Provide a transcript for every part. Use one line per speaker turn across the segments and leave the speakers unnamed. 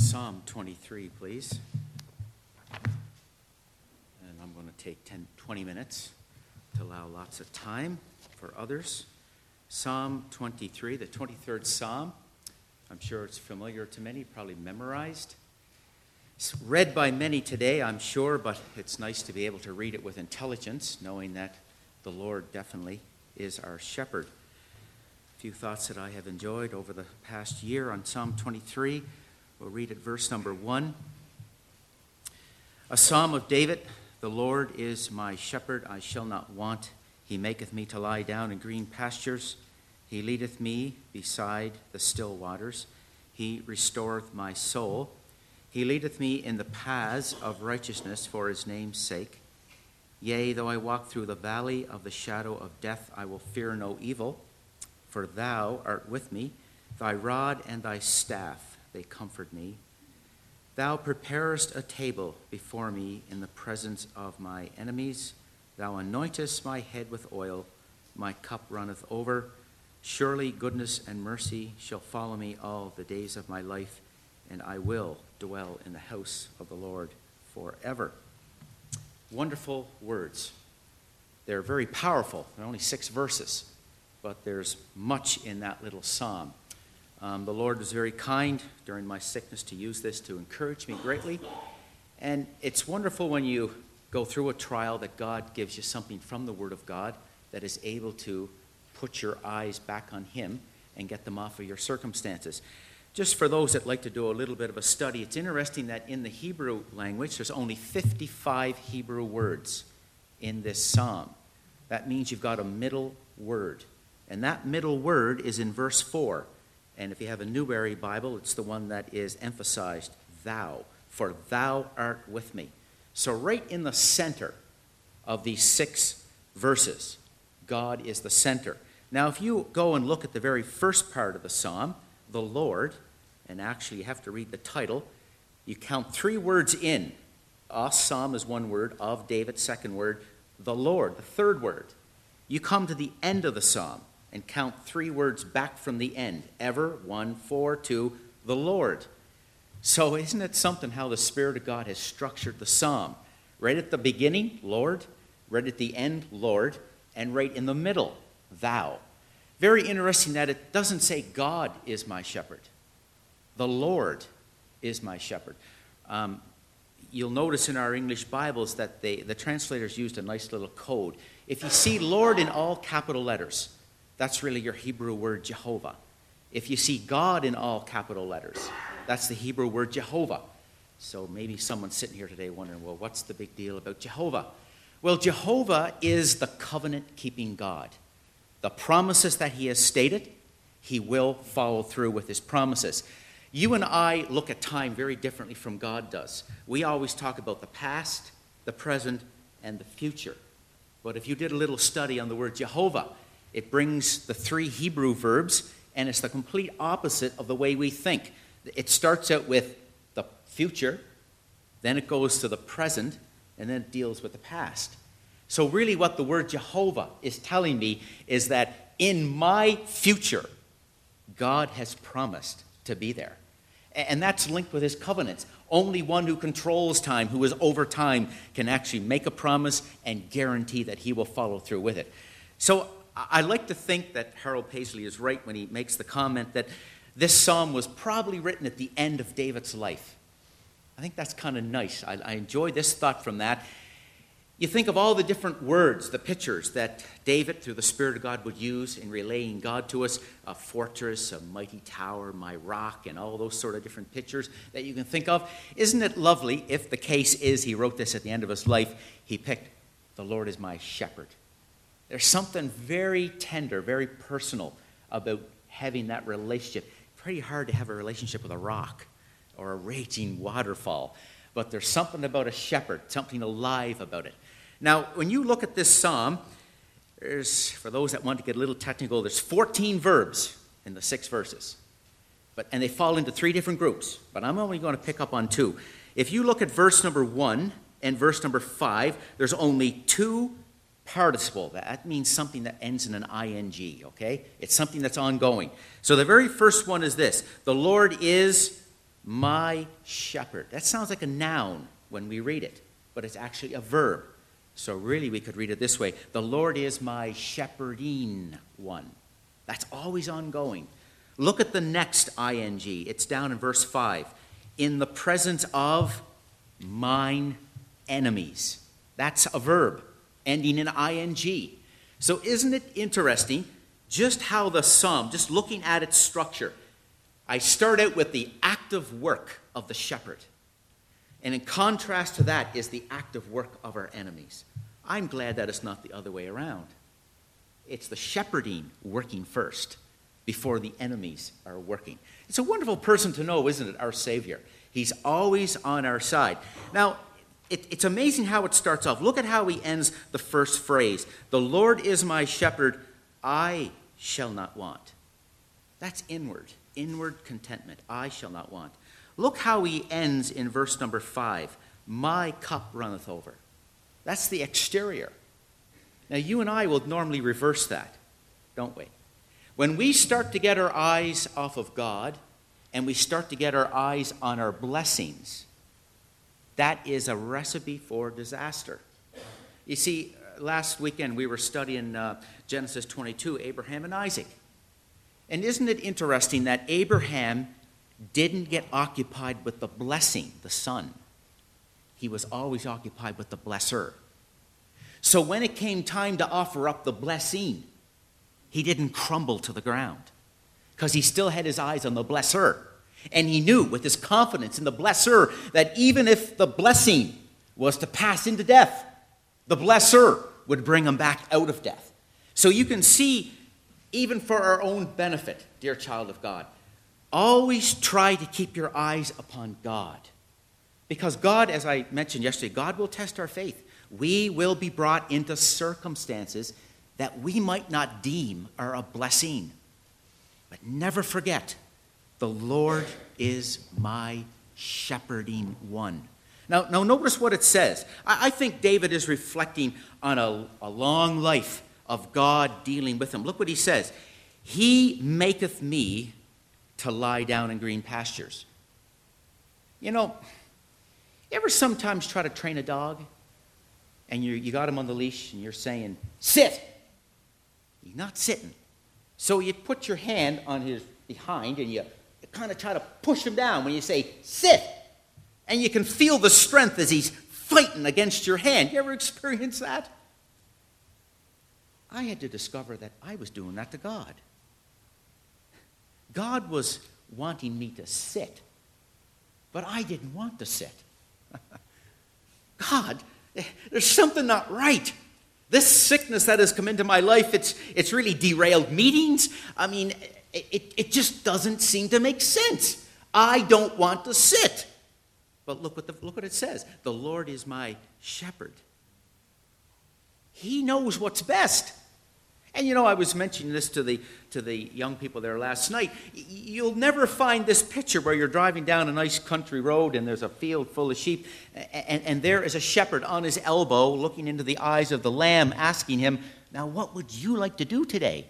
Psalm 23, please. And I'm going to take 20 minutes to allow lots of time for others. Psalm 23, the 23rd Psalm. I'm sure it's familiar to many, probably memorized. It's read by many today, I'm sure, but it's nice to be able to read it with intelligence, knowing that the Lord definitely is our shepherd. A few thoughts that I have enjoyed over the past year on Psalm 23. We'll read at verse number 1. A psalm of David. The Lord is my shepherd, I shall not want. He maketh me to lie down in green pastures. He leadeth me beside the still waters. He restoreth my soul. He leadeth me in the paths of righteousness for his name's sake. Yea, though I walk through the valley of the shadow of death, I will fear no evil, for thou art with me. Thy rod and thy staff, they comfort me. Thou preparest a table before me in the presence of my enemies. Thou anointest my head with oil. My cup runneth over. Surely goodness and mercy shall follow me all the days of my life, and I will dwell in the house of the Lord forever. Wonderful words. They're very powerful. They're only 6 verses, but there's much in that little psalm. The Lord was very kind during my sickness to use this to encourage me greatly. And it's wonderful when you go through a trial that God gives you something from the Word of God that is able to put your eyes back on Him and get them off of your circumstances. Just for those that like to do a little bit of a study, it's interesting that in the Hebrew language, there's only 55 Hebrew words in this psalm. That means you've got a middle word. And that middle word is in verse 4. And if you have a Newberry Bible, it's the one that is emphasized, thou, for thou art with me. So right in the center of these 6 verses, God is the center. Now, if you go and look at the very first part of the psalm, the Lord, and actually you have to read the title, you count 3 words in. Psalm is 1 word, of David, 2nd word, the Lord, the 3rd word. You come to the end of the psalm and count 3 words back from the end. Ever, 1, 4, 2, the Lord. So isn't it something how the Spirit of God has structured the psalm? Right at the beginning, Lord. Right at the end, Lord. And right in the middle, thou. Very interesting that it doesn't say God is my shepherd. The Lord is my shepherd. You'll notice in our English Bibles that the translators used a nice little code. If you see Lord in all capital letters, that's really your Hebrew word Jehovah. If you see God in all capital letters, that's the Hebrew word Jehovah. So maybe someone's sitting here today wondering, well, what's the big deal about Jehovah? Well, Jehovah is the covenant-keeping God. The promises that he has stated, he will follow through with his promises. You and I look at time very differently from God does. We always talk about the past, the present, and the future. But if you did a little study on the word Jehovah, it brings the 3 Hebrew verbs, and it's the complete opposite of the way we think. It starts out with the future, then it goes to the present, and then it deals with the past. So really what the word Jehovah is telling me is that in my future, God has promised to be there. And that's linked with his covenants. Only one who controls time, who is over time, can actually make a promise and guarantee that he will follow through with it. So I like to think that Harold Paisley is right when he makes the comment that this psalm was probably written at the end of David's life. I think that's kind of nice. I enjoy this thought from that. You think of all the different words, the pictures that David, through the Spirit of God, would use in relaying God to us. A fortress, a mighty tower, my rock, and all those sort of different pictures that you can think of. Isn't it lovely, if the case is he wrote this at the end of his life, he picked, the Lord is my shepherd. There's something very tender, very personal about having that relationship. Pretty hard to have a relationship with a rock or a raging waterfall. But there's something about a shepherd, something alive about it. Now, when you look at this psalm, for those that want to get a little technical, there's 14 verbs in the 6 verses. And they fall into 3 different groups. But I'm only going to pick up on 2. If you look at verse number 1 and verse number 5, there's only 2 participle. That means something that ends in an ing, okay? It's something that's ongoing. So the very first one is this. The Lord is my shepherd. That sounds like a noun when we read it, but it's actually a verb. So really we could read it this way. The Lord is my shepherding one. That's always ongoing. Look at the next ing. It's down in verse 5. In the presence of mine enemies. That's a verb ending in ing. So isn't it interesting just how the psalm, just looking at its structure, I start out with the active work of the shepherd. And in contrast to that is the active work of our enemies. I'm glad that it's not the other way around. It's the shepherding working first before the enemies are working. It's a wonderful person to know, isn't it, our Savior? He's always on our side. Now, it's amazing how it starts off. Look at how he ends the first phrase. The Lord is my shepherd, I shall not want. That's inward contentment. I shall not want. Look how he ends in verse number 5. My cup runneth over. That's the exterior. Now, you and I will normally reverse that, don't we? When we start to get our eyes off of God and we start to get our eyes on our blessings, that is a recipe for disaster. You see, last weekend we were studying Genesis 22, Abraham and Isaac. And isn't it interesting that Abraham didn't get occupied with the blessing, the son. He was always occupied with the blesser. So when it came time to offer up the blessing, he didn't crumble to the ground because he still had his eyes on the blesser. And he knew with his confidence in the blesser that even if the blessing was to pass into death, the blesser would bring him back out of death. So you can see, even for our own benefit, dear child of God, always try to keep your eyes upon God. Because God, as I mentioned yesterday, God will test our faith. We will be brought into circumstances that we might not deem are a blessing. But never forget, the Lord is my shepherding one. Now notice what it says. I think David is reflecting on a long life of God dealing with him. Look what he says. He maketh me to lie down in green pastures. You know, you ever sometimes try to train a dog and you got him on the leash and you're saying, sit. He's not sitting. So you put your hand on his behind and you kind of try to push him down when you say, sit. And you can feel the strength as he's fighting against your hand. You ever experience that? I had to discover that I was doing that to God. God was wanting me to sit, but I didn't want to sit. God, there's something not right. This sickness that has come into my life, it's really derailed meetings. I mean, it just doesn't seem to make sense. I don't want to sit. But look what it says. The Lord is my shepherd. He knows what's best. And you know, I was mentioning this to the young people there last night. You'll never find this picture where you're driving down a nice country road and there's a field full of sheep, and there is a shepherd on his elbow looking into the eyes of the lamb, asking him, now what would you like to do today?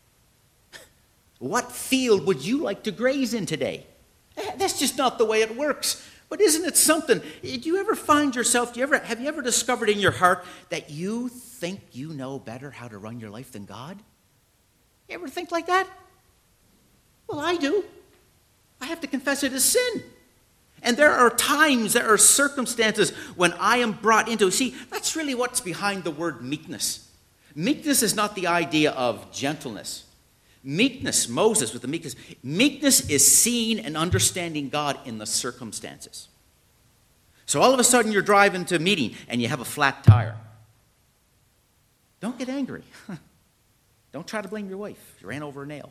What field would you like to graze in today? That's just not the way it works. But isn't it something? Do you ever find yourself, have you ever discovered in your heart that you think you know better how to run your life than God? You ever think like that? Well, I do. I have to confess it is sin. And there are times, there are circumstances when I am brought into, see, that's really what's behind the word meekness. Meekness is not the idea of gentleness. Meekness, Moses with the meekness. Meekness is seeing and understanding God in the circumstances. So all of a sudden you're driving to a meeting and you have a flat tire. Don't get angry. Don't try to blame your wife. You ran over a nail.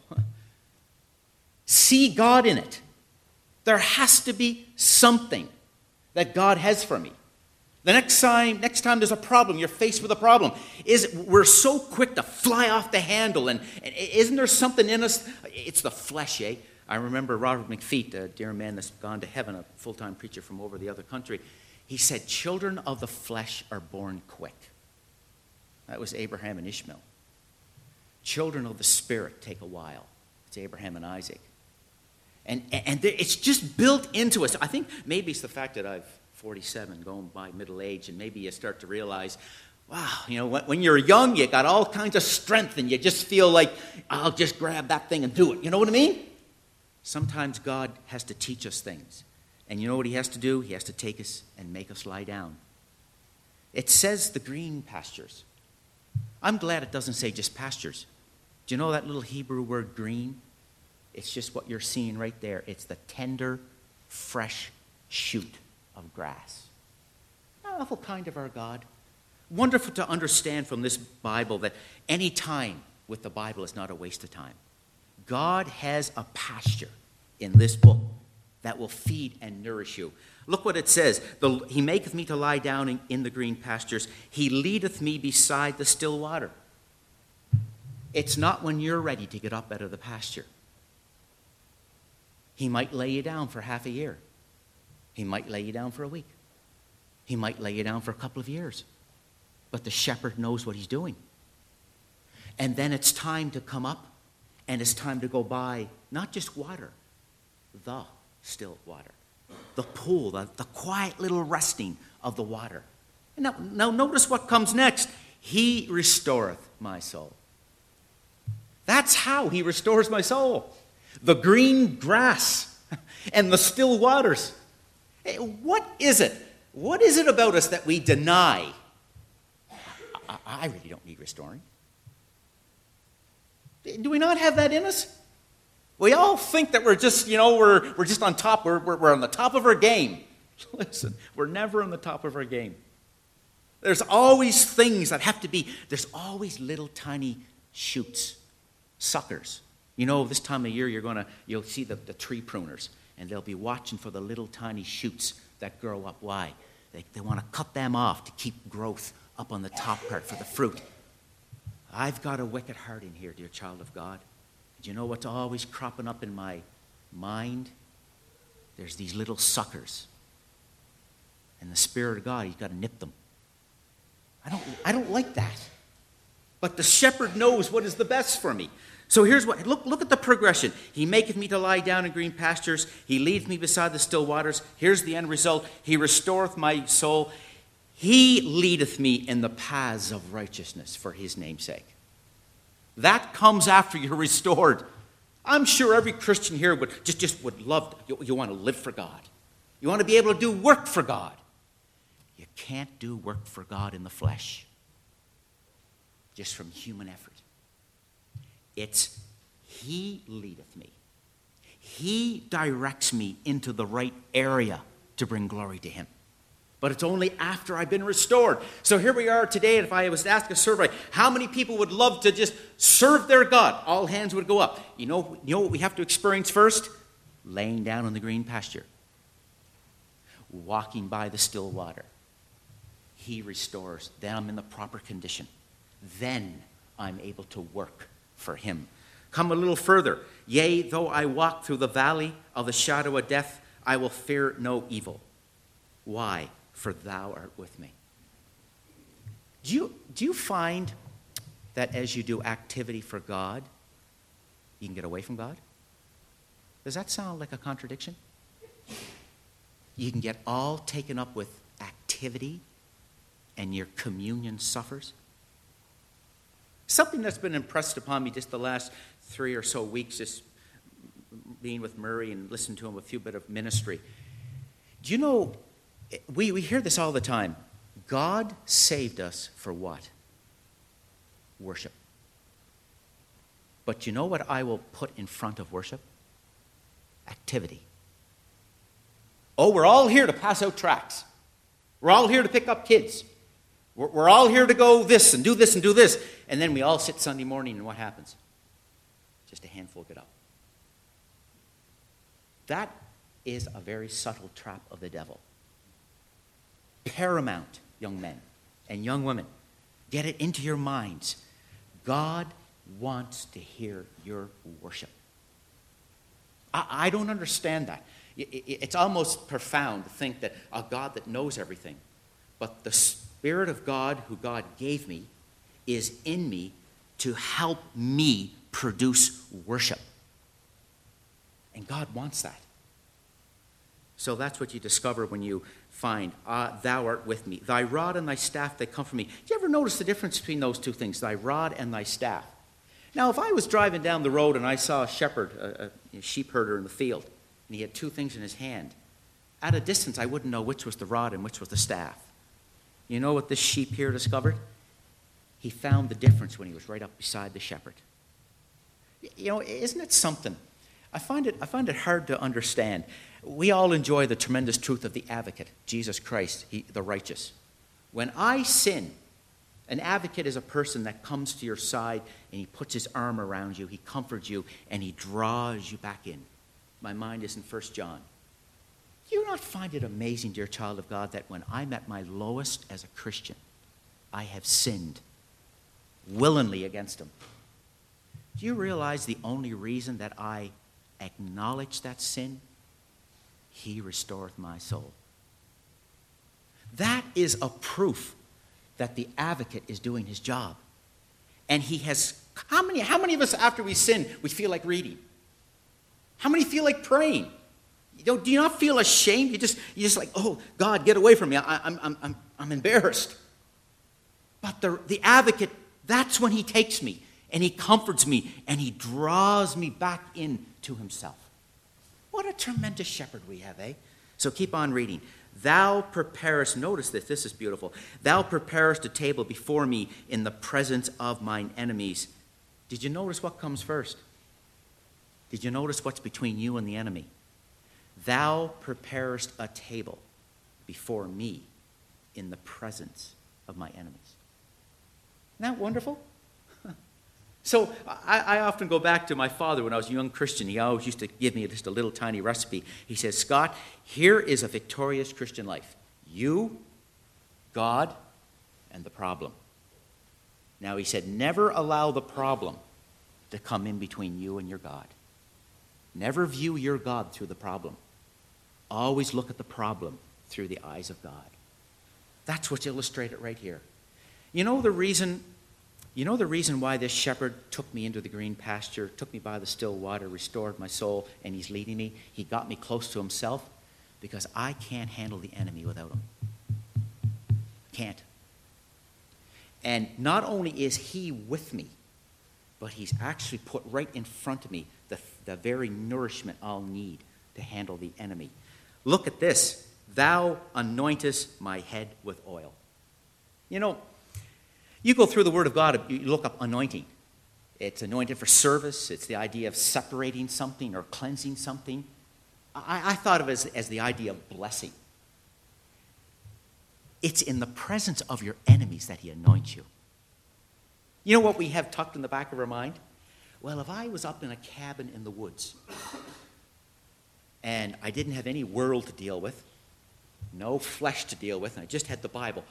See God in it. There has to be something that God has for me. The next time there's a problem, you're faced with a problem, we're so quick to fly off the handle. And isn't there something in us? It's the flesh, eh? I remember Robert McFeet, a dear man that's gone to heaven, a full-time preacher from over the other country. He said, children of the flesh are born quick. That was Abraham and Ishmael. Children of the Spirit take a while. It's Abraham and Isaac. And it's just built into us. I think maybe it's the fact that I'm 47, going by middle age, and maybe you start to realize, wow, when you're young, you got all kinds of strength, and you just feel like, I'll just grab that thing and do it. You know what I mean? Sometimes God has to teach us things. And you know what he has to do? He has to take us and make us lie down. It says the green pastures. I'm glad it doesn't say just pastures. Do you know that little Hebrew word green? It's just what you're seeing right there. It's the tender, fresh shoot of grass. Awful kind of our God. Wonderful to understand from this Bible that any time with the Bible is not a waste of time. God has a pasture in this book that will feed and nourish you. Look what it says. He maketh me to lie down in the green pastures. He leadeth me beside the still water. It's not when you're ready to get up out of the pasture. He might lay you down for half a year. He might lay you down for a week. He might lay you down for a couple of years. But the shepherd knows what he's doing. And then it's time to come up, and it's time to go by not just water, the still water. The pool, the quiet little resting of the water. And now notice what comes next. He restoreth my soul. That's how he restores my soul. The green grass and the still waters. Hey, what is it? What is it about us that we deny? I really don't need restoring. Do we not have that in us? We all think that we're just, we're just on top. We're on the top of our game. Listen, we're never on the top of our game. There's always things that have to be, there's always little tiny shoots, suckers. This time of year you'll see the tree pruners, and they'll be watching for the little tiny shoots that grow up. Why? They want to cut them off to keep growth up on the top part for the fruit. I've got a wicked heart in here, dear child of God. Do you know what's always cropping up in my mind? There's these little suckers. And the Spirit of God, he's got to nip them. I don't like that. But the shepherd knows what is the best for me. So here's what, look at the progression. He maketh me to lie down in green pastures. He leads me beside the still waters. Here's the end result. He restoreth my soul. He leadeth me in the paths of righteousness for his name's sake. That comes after you're restored. I'm sure every Christian here would love, you want to live for God. You want to be able to do work for God. You can't do work for God in the flesh, just from human effort. It's he leadeth me. He directs me into the right area to bring glory to him. But it's only after I've been restored. So here we are today, and if I was to ask a survey, how many people would love to just serve their God? All hands would go up. You know what we have to experience first? Laying down in the green pasture. Walking by the still water. He restores. Then I'm in the proper condition. Then I'm able to work for him. Come a little further. Yea, though I walk through the valley of the shadow of death, I will fear no evil. Why? For thou art with me. Do you find that as you do activity for God, you can get away from God? Does that sound like a contradiction? You can get all taken up with activity and your communion suffers? Something that's been impressed upon me just the last 3 or so weeks, just being with Murray and listening to him a few bit of ministry. Do you know, we hear this all the time. God saved us for what? Worship. But you know what I will put in front of worship? Activity. Oh, we're all here to pass out tracts. We're all here to pick up kids. We're all here to go this and do this and do this. And then we all sit Sunday morning, and what happens? Just a handful get up. That is a very subtle trap of the devil. Paramount, young men and young women, get it into your minds. God wants to hear your worship. I don't understand that. It's almost profound to think that a God that knows everything, but the Spirit of God who God gave me is in me to help me produce worship. And God wants that. So that's what you discover when you find, thou art with me. Thy rod and thy staff, they comfort me. Do you ever notice the difference between those two things, thy rod and thy staff? Now, if I was driving down the road and I saw a shepherd, a sheep herder in the field, and he had two things in his hand, at a distance I wouldn't know which was the rod and which was the staff. You know what this sheep here discovered? He found the difference when he was right up beside the shepherd. You know, isn't it something? I find it hard to understand. We all enjoy the tremendous truth of the advocate, Jesus Christ, the righteous. When I sin, an advocate is a person that comes to your side and he puts his arm around you, he comforts you, and he draws you back in. My mind is in 1 John. Do you not find it amazing, dear child of God, that when I'm at my lowest as a Christian, I have sinned willingly against him? Do you realize the only reason that I acknowledge that sin? He restoreth my soul. That is a proof that the advocate is doing his job. And he has, how many of us after we sin, we feel like reading? How many feel like praying? Do you not feel ashamed? You just like, oh, God, get away from me. I'm embarrassed. But the advocate, that's when he takes me and he comforts me and he draws me back into himself. What a tremendous shepherd we have, eh? So keep on reading. Thou preparest, notice this is beautiful. Thou preparest a table before me in the presence of mine enemies. Did you notice what comes first? Did you notice what's between you and the enemy? Thou preparest a table before me in the presence of my enemies. Isn't that wonderful? So I often go back to my father when I was a young Christian. He always used to give me just a little tiny recipe. He says, Scott, here is a victorious Christian life. You, God, and the problem. Now, he said, never allow the problem to come in between you and your God. Never view your God through the problem. Always look at the problem through the eyes of God. That's what's illustrated right here. You know the reason why this shepherd took me into the green pasture, took me by the still water, restored my soul, and he's leading me? He got me close to himself because I can't handle the enemy without him. Can't. And not only is he with me, but he's actually put right in front of me the very nourishment I'll need to handle the enemy. Look at this. Thou anointest my head with oil. You know, you go through the Word of God, you look up anointing. It's anointed for service. It's the idea of separating something or cleansing something. I thought of it as the idea of blessing. It's in the presence of your enemies that he anoints you. You know what we have tucked in the back of our mind? Well, if I was up in a cabin in the woods and I didn't have any world to deal with, no flesh to deal with, and I just had the Bible,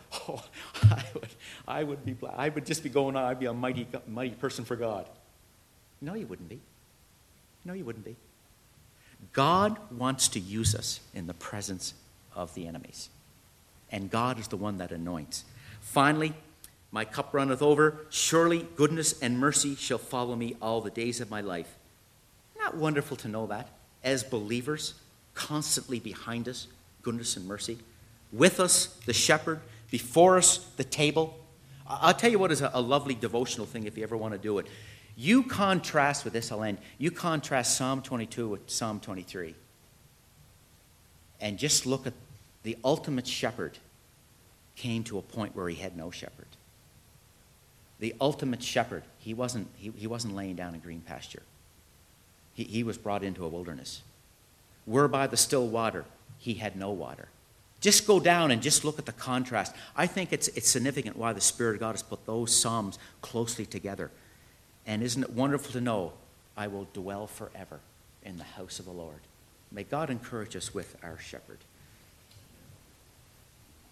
I would just be going on, I'd be a mighty person for God. No, you wouldn't be. No, you wouldn't be. God wants to use us in the presence of the enemies. And God is the one that anoints. Finally, my cup runneth over. Surely goodness and mercy shall follow me all the days of my life. Isn't that wonderful to know that? As believers, constantly behind us, goodness and mercy. With us, the shepherd. Before us, the table. I'll tell you what is a lovely devotional thing if you ever want to do it. You contrast, with this I'll end, you contrast Psalm 22 with Psalm 23. And just look at the ultimate shepherd came to a point where he had no shepherd. The ultimate shepherd, he wasn't laying down in green pasture. He was brought into a wilderness. Where by the still water, he had no water. Just go down and just look at the contrast. I think it's significant why the Spirit of God has put those Psalms closely together. And isn't it wonderful to know, I will dwell forever in the house of the Lord. May God encourage us with our shepherd.